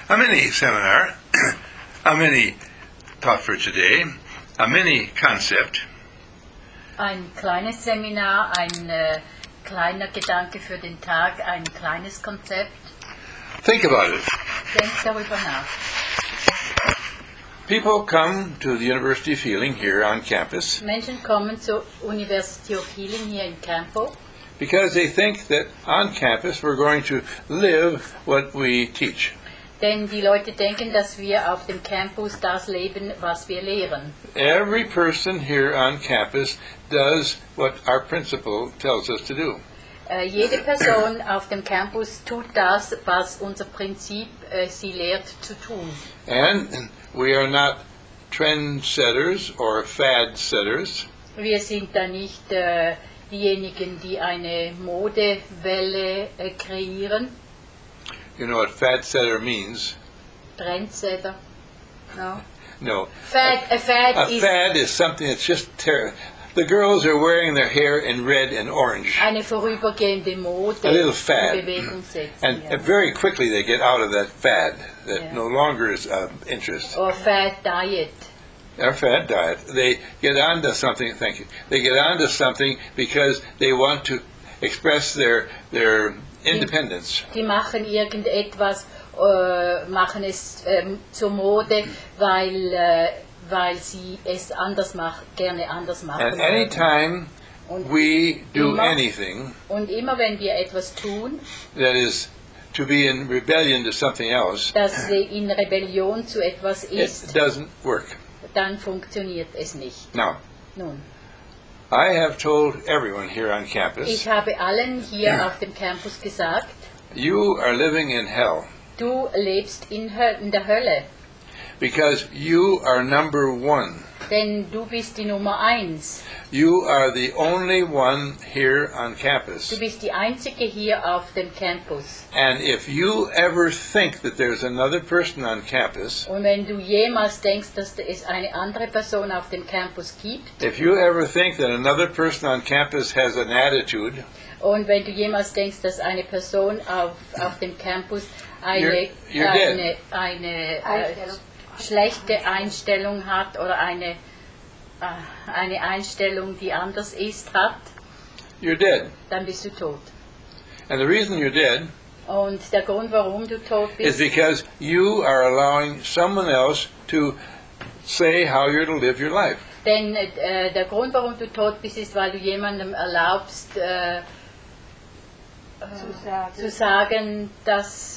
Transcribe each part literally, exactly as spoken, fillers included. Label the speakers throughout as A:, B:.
A: A mini seminar, a mini thought for today, a mini concept.
B: Ein kleines Seminar, ein äh, kleiner Gedanke für den Tag, ein kleines Konzept.
A: Think about it.
B: Denkt darüber nach.
A: People come to the University of Healing here on campus
B: Menschen kommen zur University of Healing hier in Campo,
A: because they think that on campus we're going to live what we teach.
B: denn die Leute denken, dass wir auf dem Campus das leben, was wir lehren.
A: Every person here on campus does what our principal tells us to do.
B: Äh, jede Person auf dem Campus tut das, was unser Prinzip äh, sie lehrt zu tun.
A: And we are not trendsetters or fad setters.
B: Wir sind da nicht äh, diejenigen, die eine Modewelle äh, kreieren.
A: You know what fad setter means?
B: Trendsetter. No.
A: No.
B: Fad, a fad
A: A
B: is
A: fad is something that's just ter- the girls are wearing their hair in red and orange.
B: eine vorübergehende Mode,
A: A little
B: die
A: fad.
B: Bewegung setzen.
A: And
B: Ja.
A: very quickly they get out of that fad that
B: Yeah.
A: no longer is of interest.
B: Or fad diet.
A: Our fad diet. They get onto something, thank you. They get onto something because they want to express their their independence.
B: Die machen irgendetwas, äh, machen es ähm, zur Mode, weil, äh, weil sie es anders mach, gerne anders machen.
A: And
B: wollen.
A: anytime
B: Und,
A: we do
B: immer,
A: anything
B: und immer wenn wir etwas tun,
A: that is to be in rebellion to something else,
B: das in Rebellion zu etwas
A: it
B: ist,
A: doesn't work.
B: dann funktioniert es nicht.
A: Now,
B: Nun,
A: I have told everyone here on campus,
B: ich habe allen hier auf dem Campus gesagt,
A: you are living in hell
B: du lebst in, Hö- in der Hölle,
A: because you are number one.
B: denn du bist die Nummer eins.
A: You are the only one here on
B: Du
A: campus.
B: bist die Einzige hier auf dem Campus.
A: And if you ever think that there's another person on campus,
B: Und wenn du jemals denkst, dass es eine andere Person auf dem Campus gibt,
A: if you ever think that another person on campus has an attitude,
B: und wenn du jemals denkst, dass eine Person auf, auf dem Campus eine,
A: You're- you're
B: eine, eine äh,
C: Einstellung.
B: schlechte Einstellung hat oder eine, äh, eine Einstellung, die anders ist, hat,
A: you're dead.
B: dann bist du tot.
A: And the reason you're dead
B: Und der Grund, warum du tot
A: is
B: bist,
A: because you are allowing someone else to say how you're to live your life.
B: denn äh, der Grund, warum du tot bist, ist, weil du jemandem erlaubst, äh,
C: Zu sagen.
B: zu sagen, dass,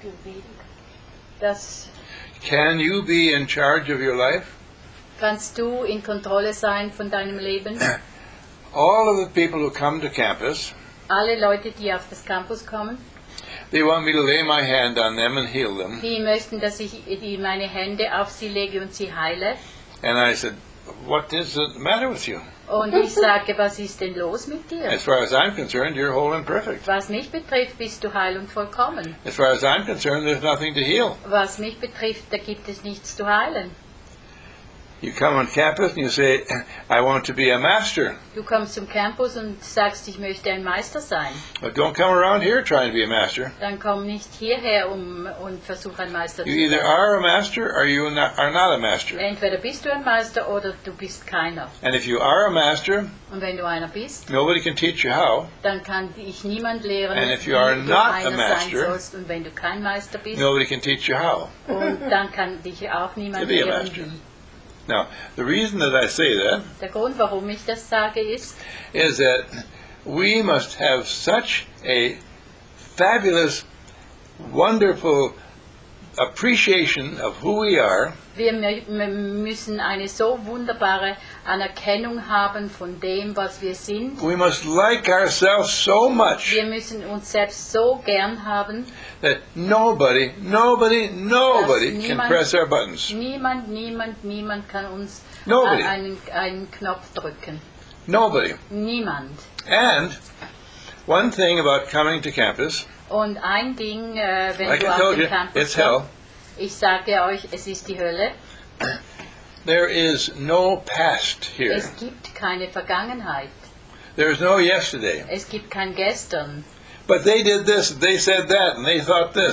B: dass
A: Can you be in charge of your life?
B: kannst du in Kontrolle sein von deinem Leben.
A: All of the people who come to campus,
B: Alle Leute, die auf das Campus kommen,
A: they want me to lay my hand on them and heal them.
B: die möchten, dass ich die meine Hände auf sie lege und sie heile.
A: And I said, what is the matter with you?
B: Und ich sage, was ist denn los mit dir?
A: As far as I'm concerned, you're whole and perfect.
B: Was mich betrifft, bist du heil und vollkommen.
A: As far as I'm concerned, there's nothing to heal.
B: Was mich betrifft, da gibt es nichts zu heilen.
A: You come on campus and you say, I want to be a master.
B: Du kommst zum Campus und sagst, ich möchte ein Meister sein.
A: But don't come around here trying to be a master.
B: Dann komm nicht hierher um, und versuch ein Meister zu
A: You either
B: sein.
A: are a master or you not, are not a master.
B: Entweder bist du ein Meister oder du bist keiner.
A: And if you are a master,
B: Und wenn du einer bist,
A: nobody can teach you how.
B: dann kann dich niemand lehren,
A: And if
B: wie
A: you are
B: du
A: not a
B: einer sein
A: master,
B: sollst. Und wenn du kein Meister bist,
A: Nobody can teach you how
B: und dann kann dich auch niemand
A: to be a
B: lehren,
A: master.
B: wie.
A: Now, the reason that I say that
B: Der Grund, warum ich das sage, ist,
A: is that we must have such a fabulous, wonderful appreciation of who we are
B: wir mü- m- müssen eine so wunderbare Anerkennung haben von dem, was wir sind.
A: we must like ourselves so much
B: Wir müssen uns selbst so gern haben.
A: that nobody, nobody, nobody
B: Dass
A: can
B: niemand-
A: press our buttons.
B: Niemand, niemand, niemand kann uns
A: Nobody.
B: a- einen, einen Knopf drücken.
A: Nobody.
B: Niemand.
A: And one thing about coming to campus,
B: Und ein Ding, äh, wenn
A: like
B: du
A: I
B: auf
A: told
B: dem
A: you,
B: Campus
A: it's hell.
B: kommst, ich sage euch, es ist die Hölle.
A: There is no past here.
B: Es gibt keine Vergangenheit.
A: There is no yesterday.
B: Es gibt kein Gestern.
A: But they did this, they said that, and they thought this.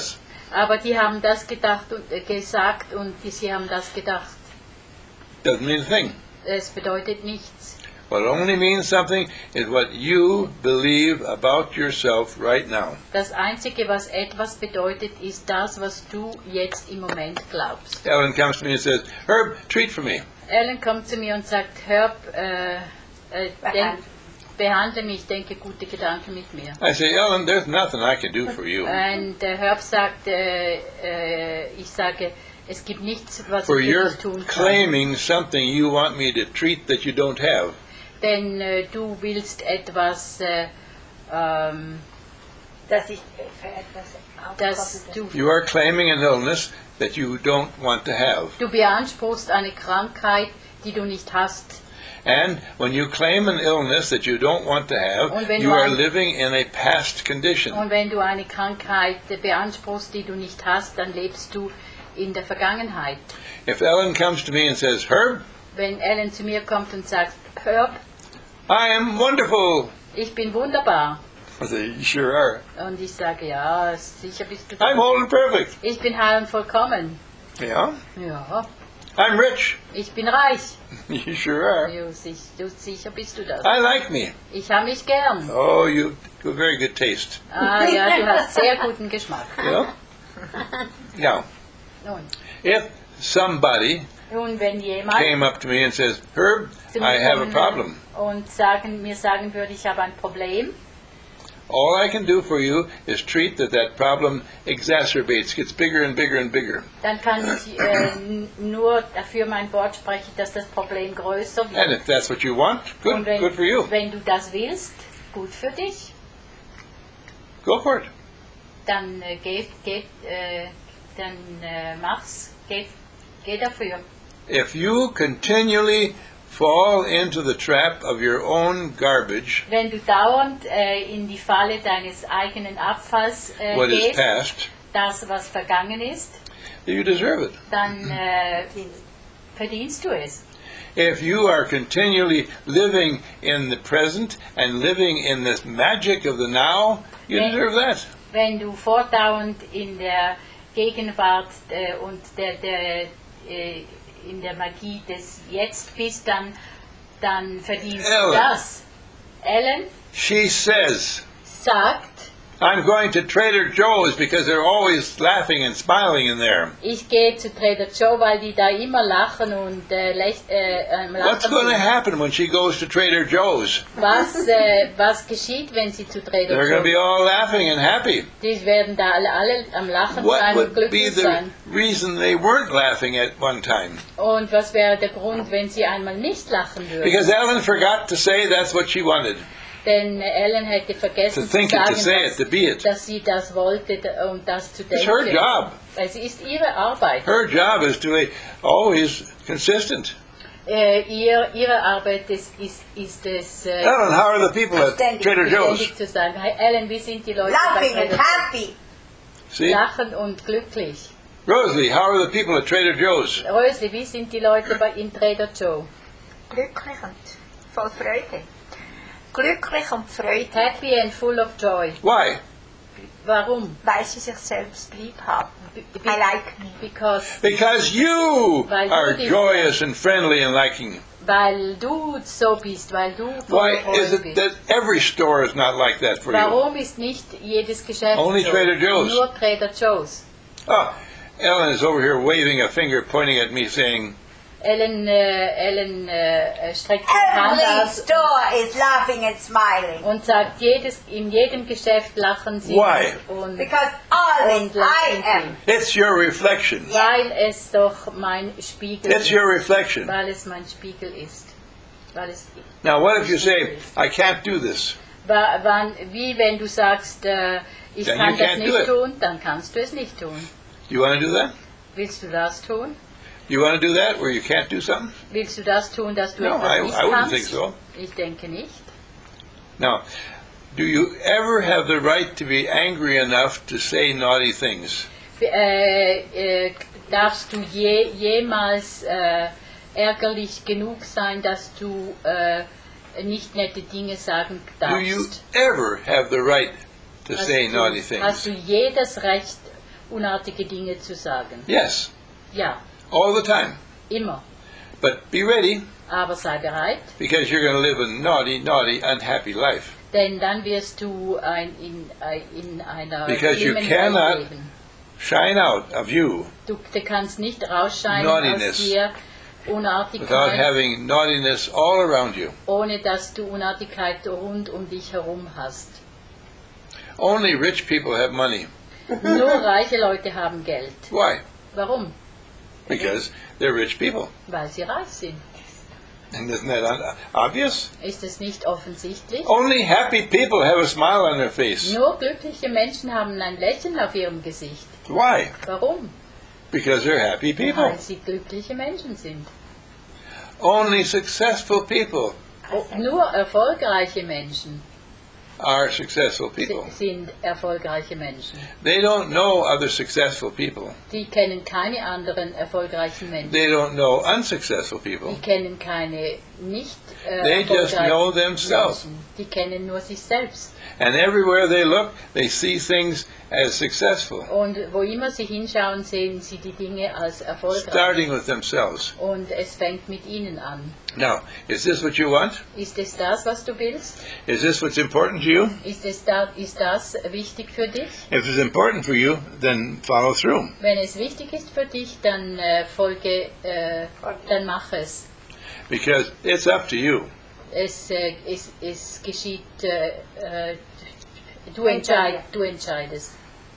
B: Aber die haben das gedacht und äh, gesagt und die, sie haben das gedacht.
A: Doesn't mean a thing.
B: Es bedeutet nichts.
A: What only means something is what you believe about yourself right now.
B: Das Einzige, was etwas bedeutet, ist das, was du jetzt im Moment glaubst.
A: Ellen comes to me and says, Herb, treat for me.
B: Ellen kommt zu mir und sagt, Herb, äh, äh, denk, behandle mich, denke gute Gedanken mit mir.
A: I say, Ellen, there's nothing I can do for you.
B: Und äh, Herb sagt, äh, äh, ich sage, es gibt nichts, was
A: For
B: ich für
A: you're
B: dich tun kann.
A: claiming something you want me to treat that you don't have.
B: Denn äh, du willst etwas, äh, ähm,
C: Dass ich für etwas
B: dass
C: aufkomme.
B: du,
A: You are claiming an illness that you don't want to have.
B: du beanspruchst eine Krankheit, die du nicht hast.
A: And when you claim an illness that you don't want to have,
B: Und wenn
A: you
B: du
A: are
B: ein-
A: living in a past condition.
B: Und wenn du eine Krankheit beanspruchst, die du nicht hast, dann lebst du in der Vergangenheit.
A: If Ellen comes to me and says, Herb,
B: Wenn Ellen zu mir kommt und sagt, Herb,
A: I am wonderful,
B: ich bin wunderbar.
A: I say, you sure are.
B: Und ich sage, ja, sicher bist du.
A: I'm whole and perfect.
B: Ich bin heil und vollkommen.
A: Yeah.
B: Ja,
A: I'm rich.
B: ich bin reich.
A: You sure are.
B: Jo, sich, du, sicher bist du das.
A: I like me.
B: Ich habe mich gern.
A: Oh, you have a very good taste.
B: Ah ja, du hast sehr guten Geschmack.
A: Yeah. Now,
B: Nun,
A: if somebody
B: nun wenn jemand
A: came up to me and says, Herb,
B: zu
A: I
B: mir
A: have a
B: kommen
A: problem.
B: und sagen, mir sagen würde, ich habe ein Problem,
A: All I can do for you is treat that that problem exacerbates, gets bigger and bigger and bigger.
B: dann kann ich äh, n- nur dafür mein Wort sprechen, dass das Problem größer
A: And
B: wird.
A: if that's what you want, good,
B: Und wenn,
A: good for you.
B: wenn du das willst, gut für dich,
A: Go for it.
B: dann äh, geh, geh, äh, dann äh, mach's, geh, geh dafür.
A: If you continually fall into the trap of your own garbage,
B: Wenn du dauernd äh, in die Falle deines eigenen Abfalls äh,
A: what is
B: gehst,
A: past,
B: das was vergangen ist,
A: you deserve it.
B: dann äh, verdienst du es.
A: If you are continually living in the present and living in this magic of the now, you
B: Wenn-
A: deserve that.
B: Wenn du fortdauernd in der Gegenwart äh, und der, der, äh, in der Magie des Jetzt bist, dann, dann verdienst du
A: Ellen.
B: das. Ellen
A: She says,
B: sagt,
A: I'm going to Trader Joe's because they're always laughing and smiling in there.
B: ich gehe zu Trader Joe, weil die da immer lachen und äh, lech, äh, am
A: What's
B: Lachen
A: going to
B: sind.
A: happen when she goes to Trader Joe's?
B: Was, äh, was geschieht, wenn sie zu Trader
A: They're going to be
B: Joe?
A: all laughing and happy.
B: Die werden da alle, alle am Lachen
A: What
B: sein und
A: would be
B: glücklich
A: the
B: sein.
A: reason they weren't laughing at one time?
B: Und was wäre der Grund, wenn sie einmal nicht lachen würden?
A: Because Ellen forgot to say that's what she wanted.
B: Denn Ellen hätte
A: To
B: vergessen zu
A: think it, to
B: sagen,
A: say
B: dass,
A: it, to be it.
B: dass sie das wollte d- und das zu
A: It's
B: denken.
A: her job.
B: Es ist ihre Arbeit.
A: Her job is to be always consistent.
B: Äh, ihr, ihre Arbeit ist, ist, ist es, äh,
A: Ellen, how are the people at
C: Ständig,
A: Trader Joe's?
B: ständig zu sein. Hey, Ellen, wie sind die Leute
C: Laughing
B: bei
C: and
B: Trader
C: happy.
A: See?
B: Lachen und glücklich.
A: Rosalie, how are the people at Trader Joe's?
B: Rösli, wie sind die Leute bei in Trader Joe?
C: Glücklich und voll Freude. Glücklich und Freude,
B: Happy and full of joy.
A: Why?
B: Warum?
C: weil sie sich selbst lieb haben.
B: Be-
C: I like me.
B: Because,
A: Because you
B: Weil du
A: are
B: die-
A: joyous and friendly and liking.
B: weil du so bist, weil du
A: Why
B: voll
A: is
B: Freude
A: it
B: bist.
A: that every store is not like that for you?
B: Warum ist nicht jedes Geschäft
A: Only
B: so?
A: Trader Joe's.
B: Nur Trader Joe's.
A: Oh, Ellen is over here waving a finger, pointing at me, saying,
B: Ellen, äh, Ellen äh, streckt die Hand
C: Every
B: aus
C: store is laughing and smiling.
B: und sagt, jedes, in jedem Geschäft lachen sie
A: Why?
B: und,
C: Because always
B: und
C: I
B: lachen
C: am.
A: it's your reflection.
B: sie. Weil es doch mein Spiegel
A: It's your reflection.
B: weil es mein Spiegel ist. Weil es,
A: Now, what if you say, I can't do this?
B: wa- wann, wie wenn du sagst, äh, ich
A: Then
B: kann
A: you
B: das
A: can't do
B: nicht
A: it.
B: tun, dann kannst du es nicht tun.
A: Do you want to do that?
B: Willst du das tun?
A: You want to do that where you can't do something?
B: Willst du das tun, dass du
A: No,
B: etwas
A: I,
B: nicht
A: I wouldn't
B: kannst?
A: think so.
B: Ich denke nicht.
A: Now, do you ever have the right to be angry enough to say naughty things?
B: Äh, äh, darfst du je, jemals äh, ärgerlich genug sein, dass du äh, nicht nette Dinge sagen
A: Do you
B: darfst?
A: ever have the right to
B: Hast
A: say naughty
B: du, hast
A: things?
B: du jedes Recht unartige Dinge zu sagen.
A: Yes,
B: Ja,
A: all the time.
B: immer.
A: But be ready,
B: Aber sei bereit,
A: because you're going to live a naughty, naughty, unhappy life.
B: denn dann wirst du ein, in, ein, in einer
A: Because you
B: schlimmen
A: cannot
B: Welt leben.
A: Shine out of you
B: Du, du kannst nicht rausscheinen
A: Naughtiness.
B: aus dir,
A: without
B: Unartigkeit,
A: having naughtiness all around you.
B: ohne dass du Unartigkeit rund um dich herum hast.
A: Only rich people have money.
B: Nur reiche Leute haben Geld.
A: Why?
B: Warum?
A: Because they're rich people.
B: Weil sie reich sind.
A: And isn't that un- obvious?
B: Ist es nicht offensichtlich?
A: Only happy people have a smile on their face.
B: Nur glückliche Menschen haben ein Lächeln auf ihrem Gesicht.
A: Why?
B: Warum?
A: Because they're happy people.
B: Weil sie glückliche Menschen sind.
A: Only successful people
B: O- Nur erfolgreiche Menschen
A: are successful people.
B: si- sind erfolgreiche Menschen.
A: They don't know other successful people.
B: Die kennen keine anderen erfolgreichen Menschen.
A: They don't know unsuccessful people.
B: Die kennen keine nicht äh,
A: They just know
B: erfolgreichen
A: themselves.
B: Menschen. Die kennen nur sich selbst.
A: And everywhere they look, they see things as successful,
B: Und wo immer sie hinschauen, sehen sie die Dinge als erfolgreich.
A: starting with themselves.
B: Und es fängt mit ihnen an.
A: Now, is this what you want?
B: Ist es das, was du willst?
A: Is this what's important to you?
B: Ist, es da, ist das wichtig für dich?
A: If it's important for you, then follow through.
B: Wenn es wichtig ist für dich, dann äh, folge, äh, dann mach es.
A: Because it's up to you.
B: Es, äh, es, es geschieht, äh, äh, du, entscheid, du entscheidest.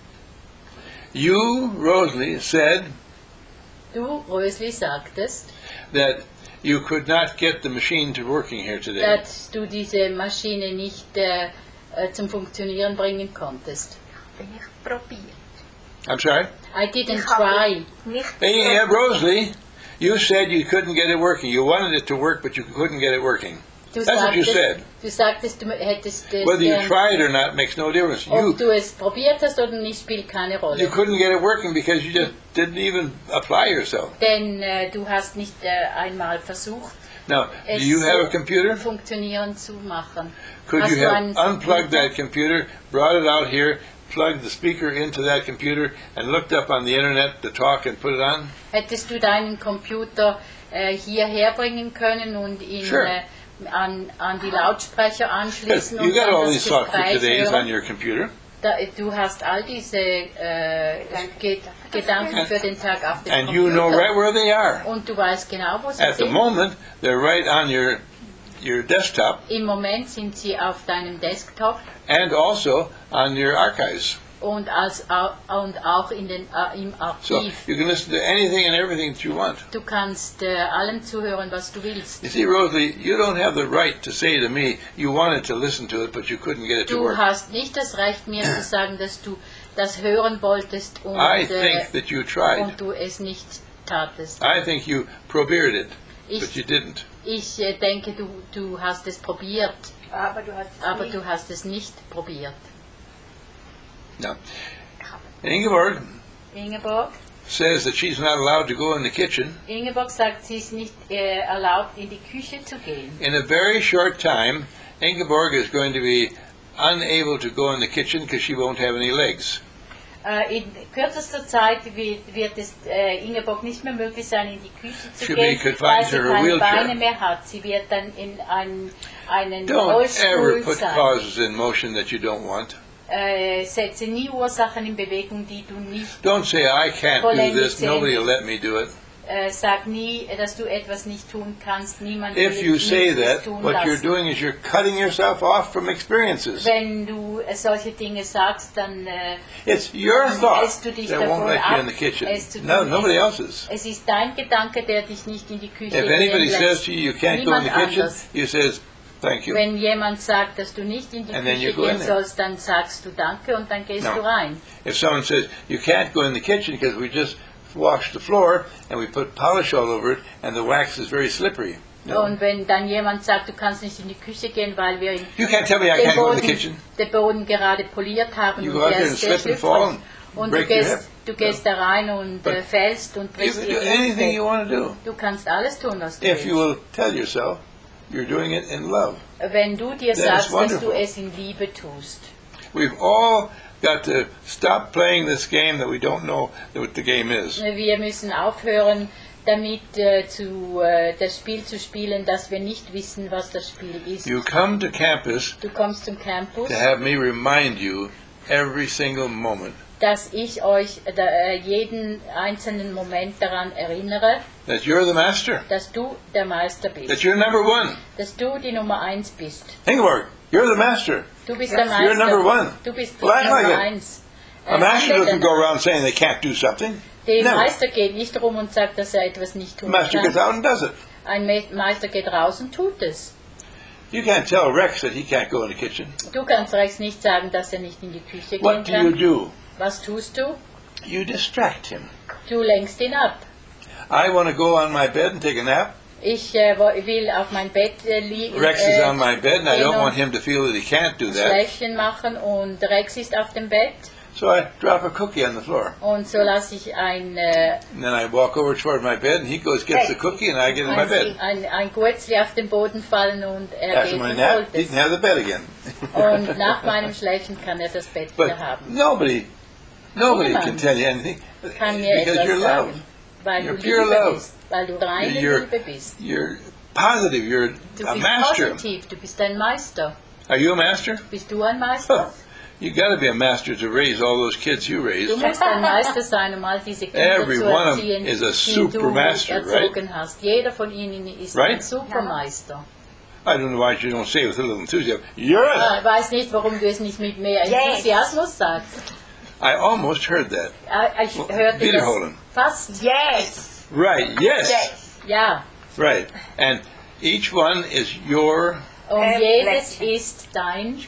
A: You, Rosalie, said
B: Du, Rösli, sagtest,
A: that you could not get the machine to working here today.
B: dass du diese Maschine nicht äh, äh, zum Funktionieren bringen konntest.
C: Bin ich probiert.
A: I'm sorry?
B: I didn't
C: Ich habe
B: try.
C: nicht
A: Hey, yeah, Rosalie, you said you couldn't get it working. You wanted it to work, but you couldn't get it working.
B: Du
A: That's what you
B: sagtest,
A: said.
B: du sagtest, du hättest es
A: Whether you
B: gern,
A: tried or not makes no difference. You
B: ob du es probiert hast oder nicht, spielt keine
A: you
B: Rolle.
A: couldn't get it working because you just didn't even apply yourself.
B: Denn äh, du hast nicht äh, einmal versucht,
A: Now, do
B: es
A: you have a
B: so
A: computer?
B: funktionieren zu machen.
A: Could
B: Hast
A: you
B: du
A: have
B: einen
A: unplugged
B: Computer?
A: that computer, brought it out here, plugged the speaker into that computer, and looked up on the internet to talk and put it on?
B: Hättest du deinen Computer äh, hierher bringen können und ihn
A: Sure.
B: äh, an, an die Lautsprecher anschließen
A: You
B: und
A: got
B: dann
A: all
B: das
A: these software
B: Gespräch
A: todays on
B: hören?
A: your computer.
B: Da, du hast all diese äh, Ge Gedanken für den Tag auf dem
A: And
B: Computer.
A: you know right where they are.
B: Und du weißt genau, wo sie
A: At the
B: sind.
A: moment, they're right on your your desktop
B: Im Moment sind sie auf deinem Desktop
A: and also on your archives.
B: und, als, au- und auch in den, äh, im
A: So
B: Archiv.
A: you can listen to anything and everything that you want.
B: Du kannst äh, allem zuhören, was du willst.
A: You see, Rosalie, you don't have the right to say to me you wanted to listen to it, but you couldn't get it to
B: Du
A: work.
B: hast nicht das Recht, mir zu sagen, dass du das hören wolltest und,
A: I
B: äh,
A: think that you tried.
B: und du es nicht tatest.
A: I think you probered it, but
B: Ich,
A: you didn't.
B: ich äh, denke, du, du hast es probiert,
C: Aber du hast es
B: aber
C: nicht.
B: du hast es nicht probiert.
A: Now, Ingeborg
B: Ingeborg?
A: says that she's not allowed to go in the kitchen.
B: Ingeborg sagt, sie ist nicht äh, erlaubt, in die Küche zu gehen.
A: In a very short time, Ingeborg is going to be unable to go in the kitchen because she won't have any legs.
B: Äh, in kürzester Zeit wird, wird es äh, Ingeborg nicht mehr möglich sein, in die Küche zu
A: She'll be
B: gehen,
A: confined
B: weil
A: to
B: sie
A: her
B: keine
A: wheelchair.
B: Beine mehr hat. Sie wird dann in einen, einen
A: Don't ever
B: Rollstuhl
A: put
B: sein.
A: causes in motion that you don't want.
B: Äh, setze nie Ursachen in Bewegung, die du nicht,
A: Don't say, I can't do
B: Vollendet
A: this, nobody will let me do it.
B: äh, sag nie, dass du etwas nicht tun kannst, niemand
A: If
B: will
A: you
B: dich
A: say
B: es
A: that,
B: tun
A: what you're
B: lassen.
A: doing is you're cutting yourself off from experiences.
B: Wenn du äh, solche Dinge sagst, dann äh,
A: It's your
B: dann
A: thought
B: hältst du dich
A: that won't
B: davon
A: let you
B: ab,
A: in the kitchen.
B: es zu
A: No,
B: tun.
A: nobody
B: Es-
A: else's.
B: Es ist dein Gedanke, der dich nicht in die Küche
A: If
B: gehen
A: anybody
B: lässt.
A: says to you, you can't go in the
B: Niemand
A: kitchen,
B: anders.
A: you says, thank you.
B: Wenn jemand sagt, dass du nicht in die
A: And then
B: Küche
A: you go in
B: gehen
A: there.
B: sollst, dann sagst du Danke und dann gehst
A: No.
B: du rein.
A: If someone says, you can't go in the kitchen because we just washed the floor and we put polish all over it and the wax is very slippery. No.
B: Und wenn dann jemand sagt, du kannst nicht in die Küche gehen, weil wir
A: You can't tell me I
B: den
A: can't go in the
B: Boden,
A: kitchen.
B: den Boden gerade poliert haben
A: You
B: und
A: go out
B: der
A: there and
B: ist sehr
A: slip and fall
B: schlüpfrig.
A: and
B: Und du
A: break your hip.
B: gehst, du gehst da rein und
A: But
B: äh, fällst und
A: You
B: brichst
A: can
B: dir
A: do
B: die
A: anything you
B: Hüfte.
A: want to do
B: Du kannst alles tun, was du
A: if you
B: willst.
A: will tell yourself you're doing it in love.
B: Wenn du dir
A: That is
B: sagst, dass
A: wonderful.
B: du es in Liebe tust.
A: We've all got to stop playing this game that we don't know what the game is.
B: Wir müssen aufhören, damit äh, zu, äh, das Spiel zu spielen, dass wir nicht wissen, was das Spiel ist.
A: You come to campus
B: Du kommst zum Campus,
A: to have me remind you every single moment
B: dass ich euch äh, jeden einzelnen Moment daran erinnere,
A: that you're the master,
B: dass du der Meister
A: that
B: bist,
A: you're number one.
B: dass du die Nummer eins bist.
A: Think about it. You're the master.
B: Du bist
C: Yes,
B: der Meister.
A: you're number one.
B: Du bist
A: Well, I like
B: Nummer
A: it.
B: eins.
A: A
B: Äh,
A: master
B: handelt
A: doesn't go
B: danach.
A: around saying they can't do something.
B: Der
A: Never.
B: Meister geht nicht rum und sagt, dass er etwas nicht
A: The
B: tun
A: master gets
B: kann.
A: out and does it.
B: Ein Me- Meister geht raus und tut es.
A: You can't tell Rex that he can't go in the kitchen.
B: Du kannst Rex nicht sagen, dass er nicht in die Küche gehen
A: What do you
B: kann.
A: do?
B: Was tust du?
A: You distract him.
B: Du lenkst ihn ab.
A: I want to go on my bed and take a nap.
B: Ich äh, wo- will auf mein Bett äh, liegen,
A: Rex is
B: äh,
A: on my bed, and I don't
B: gehen
A: want
B: und
A: him to feel that he can't do that.
B: Schläfchen machen und Rex ist auf dem Bett
A: So I drop a cookie on the floor.
B: und so lasse ich ein, äh,
A: And then I walk over toward my bed, and he goes, gets the cookie, and I get in my bed.
B: ein, ein, ein Gurzli auf den Boden fallen und er
A: After
B: geht
A: my
B: und
A: nap,
B: holt
A: he
B: es.
A: can have the bed again.
B: Und nach meinem Schläfchen kann er das Bett
A: But
B: wieder haben.
A: nobody, nobody
B: Niemand
A: can tell you anything
B: Kann mir
A: because
B: etwas
A: you're
B: sagen,
A: loved.
B: weil
A: You're
B: du
A: pure
B: Liebe
A: love.
B: bist, weil du reine
A: You're-
B: Liebe bist.
A: You're positive. You're
B: Du
A: a
B: bist
A: master.
B: positiv, du bist ein Meister.
A: Are you a master?
B: Bist du ein Meister?
A: You got to be a master to raise all those kids you
B: Du
A: raised.
B: musst ein Meister sein, um all diese Kinder
A: Every
B: zu
A: one of
B: erziehen,
A: them is a
B: die
A: super
B: du
A: master,
B: erzogen hast. Jeder von ihnen ist
A: Right?
B: ein Supermeister.
A: I don't know why you don't say it with a little enthusiasm. You're a.
B: Ah, Ich weiß nicht, warum du es nicht mit mehr
C: Yes.
B: Enthusiasmus sagst.
A: I almost heard that.
B: Ah, Ich hörte
A: Wiederholen.
B: das fast.
C: Yes.
A: Right. Yes.
C: Yes.
B: Ja.
A: Right. And each one is your
B: Und
C: Ähm,
B: jedes
C: Plätzchen.
B: ist dein,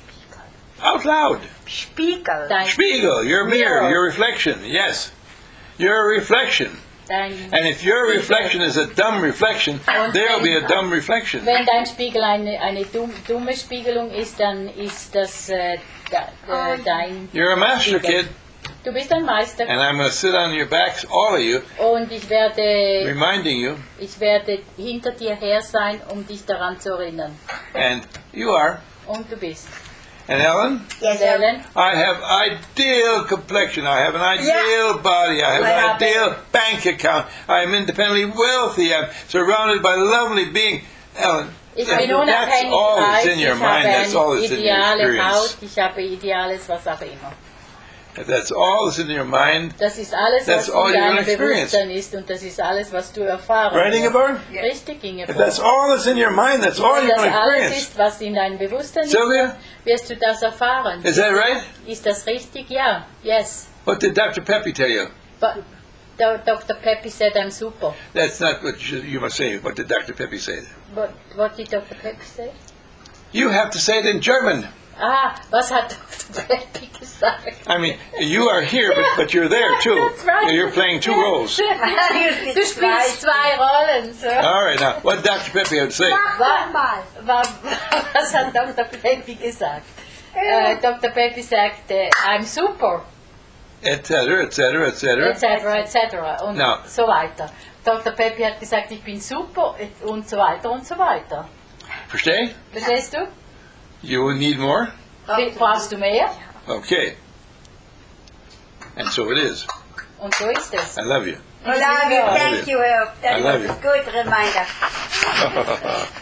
A: out loud
C: Spiegel.
B: dein,
A: spiegel, your mirror,
B: Mirror.
A: your reflection. Yes. Your reflection.
B: dein
A: And if your reflection is a dumb reflection,
B: Und
A: there'll be a
B: wenn-
A: dumb reflection.
B: Wenn dein Spiegel eine, eine dumm, dumme Spiegelung ist, dann ist das äh, da, äh, dein
A: You're a master
B: Spiegel.
A: kid,
B: Du bist ein Meister
A: and I'm going to sit on your backs, all of you,
B: und ich werde,
A: reminding you,
B: ich werde hinter dir her sein, um dich daran zu erinnern.
A: and you are.
B: Und du bist.
A: And Ellen,
C: Yes,
B: Ellen,
A: I have ideal complexion. I have an ideal body. I have
B: I
A: an
B: have
A: ideal bank account. I am independently wealthy. I'm surrounded by lovely beings. Ellen,
B: ich
A: that-
B: bin
A: that's
B: unabhängig
A: all that's
B: reich,
A: in
B: ich
A: your mind.
B: habe
A: That's all
B: eine
A: that's in your
B: ideale Haut,
A: experience.
B: ich habe Ideales, was auch immer.
A: If that's all that's in your mind,
B: Das ist alles,
A: That's
B: was
A: all
B: in
A: you're
B: deinem
A: gonna experience.
B: Bewusstsein ist und das ist alles, was du erfahren
A: right,
B: wirst.
A: Ingeborg?
B: Richtig,
A: If
B: Ingeborg.
A: that's all that's in your mind, that's all
B: Wenn
A: you're
B: das
A: going to
B: alles
A: experience.
B: ist, was in deinem Bewusstsein ist,
A: Sylvia,
B: wirst du das erfahren.
A: is that right?
B: Ist das richtig? Ja. Yes.
A: What did Doctor Pepe tell you?
B: But Do- Doctor Pepe said I'm super.
A: That's not what you, you must say. What did Doctor Pepe say?
B: What, what did Doctor Pepe say?
A: You have to say it in German.
B: Ah, was hat Doktor Pepe gesagt?
A: I mean, you are here, but, but you're there too.
B: That's right.
A: You're playing two roles.
B: Du spielst zwei Rollen. So.
A: All right, now, what did Doctor Pepe have to say?
B: Wa- wa- Was hat Doktor Pepe gesagt? Äh, Doktor Pepe sagte, I'm super,
A: Et cetera, et cetera, et cetera.
B: et cetera, et cetera und
A: No.
B: so weiter. Doktor Pepe hat gesagt, ich bin super und so weiter und so weiter.
A: Versteh?
B: Verstehst du?
A: You will need more?
B: Brauchst du mehr?
A: Okay. And so it is.
B: Und so ist es.
A: I love you.
C: I love you. Thank you. That
A: I love
C: was
A: you.
C: a good reminder.